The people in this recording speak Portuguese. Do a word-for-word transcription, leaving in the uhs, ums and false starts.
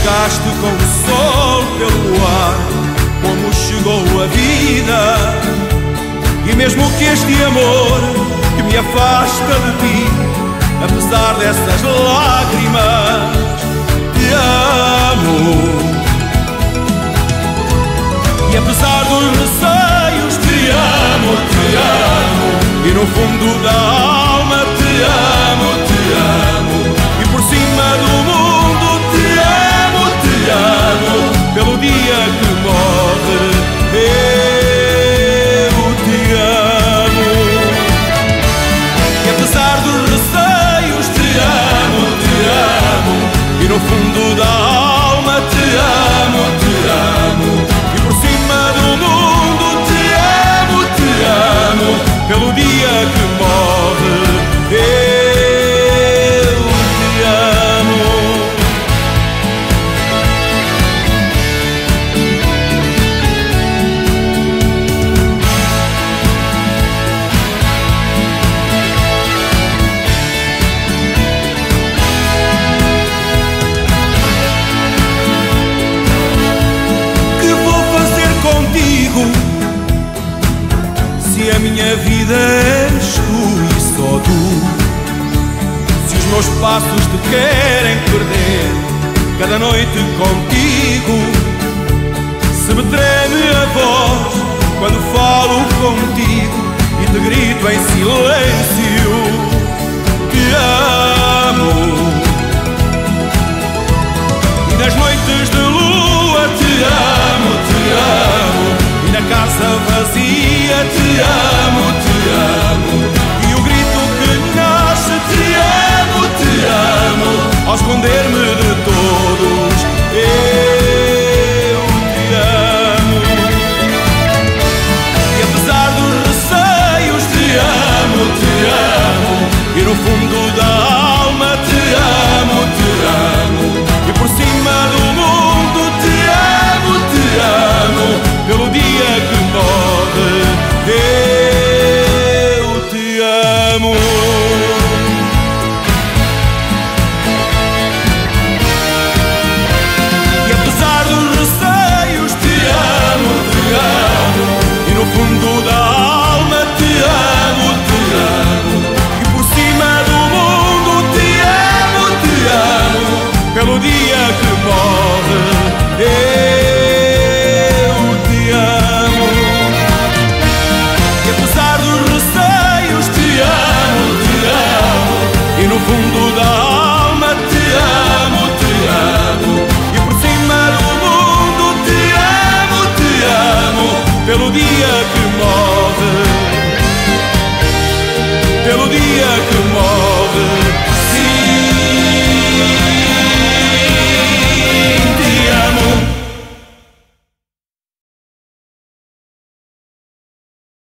chegaste com o sol pelo ar, como chegou a vida. E mesmo que este amor que me afasta de ti, apesar dessas lágrimas, te amo. E apesar dos receios, te amo, te amo. E no fundo da alma te amo, te amo. E por cima do mundo te amo, te amo. Pelo dia que morre, eu te amo. E apesar dos receios, te amo, te amo. E no fundo da alma te amo, te amo. E por cima do mundo te amo, te amo. Pelo dia que morre, eu te amo. Que vou fazer contigo se a minha vida és tu e só tu? Se os meus passos te querem perder cada noite contigo, se me treme a voz quando falo contigo e te grito em silêncio, te amo. E nas noites de lua te amo, te amo. E na casa vazia te amo, te amo. E o grito que nasce, te amo, te amo. Ao esconder-me de todos, eu te amo. E apesar dos receios, te amo, te amo. E no fundo da alma te amo, te amo. E por cima do mundo te amo, te amo. Pelo dia que morre, eu te amo. E apesar dos receios, te amo, te amo. E no fundo da alma te amo, te amo. E por cima do mundo te amo, te amo. Pelo dia que morre, eu no fundo da alma te amo, te amo. E por cima do mundo te amo, te amo. Pelo dia que